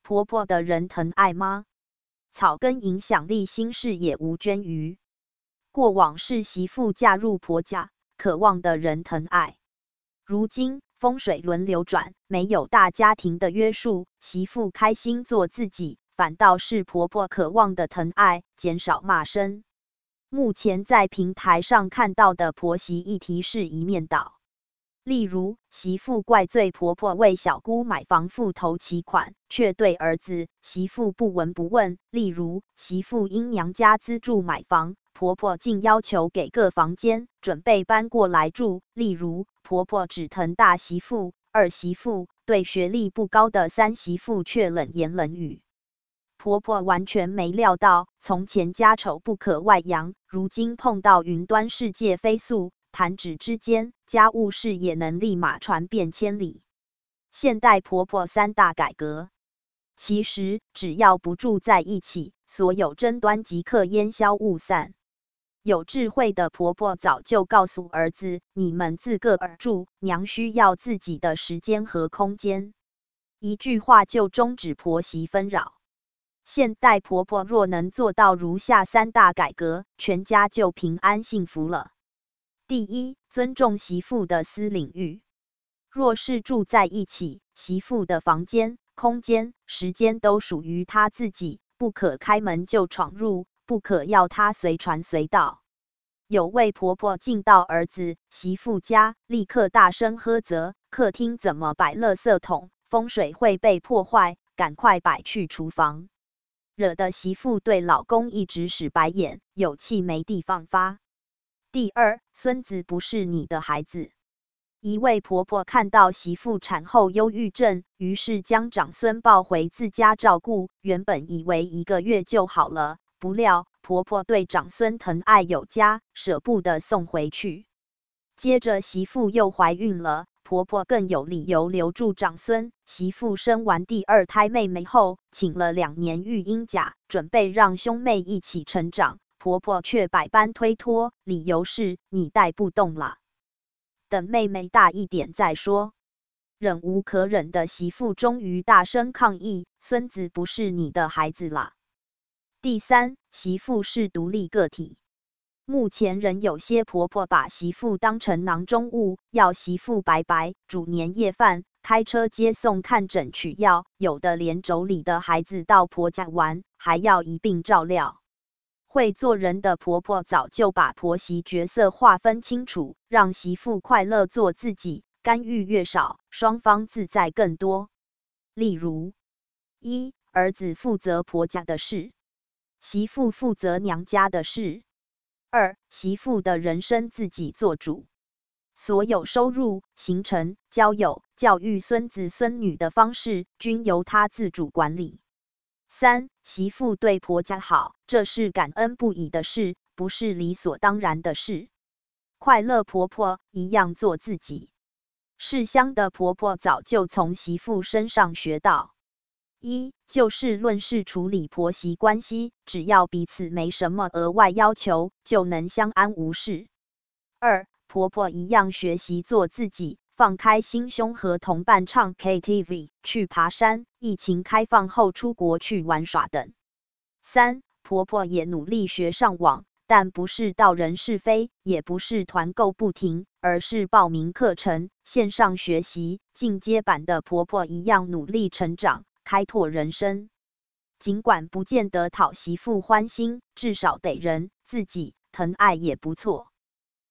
婆婆的人疼爱吗？草根影响力新事也无捐于。过往是媳妇嫁入婆家，渴望的人疼爱。如今风水轮流转，没有大家庭的约束，媳妇开心做自己，反倒是婆婆渴望的疼爱，减少骂声。目前在平台上看到的婆媳议题是一面倒。例如，媳妇怪罪婆婆为小姑买房付头期款，却对儿子、媳妇不闻不问。例如，媳妇因娘家资助买房，婆婆竟要求给个房间，准备搬过来住。例如，婆婆只疼大媳妇、二媳妇，对学历不高的三媳妇却冷言冷语。婆婆完全没料到，从前家丑不可外扬，如今碰到云端世界飞速，弹指之间，家务事也能立马传遍千里。现代婆婆三大改革，其实只要不住在一起，所有争端即刻烟消雾散。有智慧的婆婆早就告诉儿子，你们自个儿住，娘需要自己的时间和空间。一句话就终止婆媳纷扰。现代婆婆若能做到如下三大改革，全家就平安幸福了。第一，尊重媳妇的私领域。若是住在一起，媳妇的房间、空间、时间都属于她自己，不可开门就闯入，不可要她随传随到。有位婆婆进到儿子、媳妇家，立刻大声呵责：客厅怎么摆垃圾桶？风水会被破坏，赶快摆去厨房。惹得媳妇对老公一直使白眼，有气没地方发。第二，孙子不是你的孩子。一位婆婆看到媳妇产后忧郁症，于是将长孙抱回自家照顾，原本以为1个月就好了，不料婆婆对长孙疼爱有加，舍不得送回去。接着媳妇又怀孕了，婆婆更有理由留住长孙。媳妇生完第2胎妹妹后，请了2年育婴假，准备让兄妹一起成长。婆婆却百般推脱，理由是你带不动了，等妹妹大一点再说。忍无可忍的媳妇终于大声抗议：孙子不是你的孩子啦！第三，媳妇是独立个体。目前仍有些婆婆把媳妇当成囊中物，要媳妇白白煮年夜饭、开车接送、看诊取药，有的连妯娌的孩子到婆家玩，还要一并照料。会做人的婆婆早就把婆媳角色划分清楚，让媳妇快乐做自己，干预越少，双方自在更多。例如，一，儿子负责婆家的事，媳妇负责娘家的事。2，媳妇的人生自己做主，所有收入、行程、交友、教育孙子孙女的方式，均由她自主管理。3，媳妇对婆家好，这是感恩不已的事，不是理所当然的事。快乐婆婆一样做自己。世乡的婆婆早就从媳妇身上学到。1，就事论事处理婆媳关系，只要彼此没什么额外要求，就能相安无事。2，婆婆一样学习做自己，放开心胸和同伴唱 KTV、去爬山，疫情开放后出国去玩耍等。3，婆婆也努力学上网，但不是道人是非，也不是团购不停，而是报名课程，线上学习。进阶版的婆婆一样努力成长，开拓人生。尽管不见得讨媳妇欢心，至少得人自己疼爱也不错。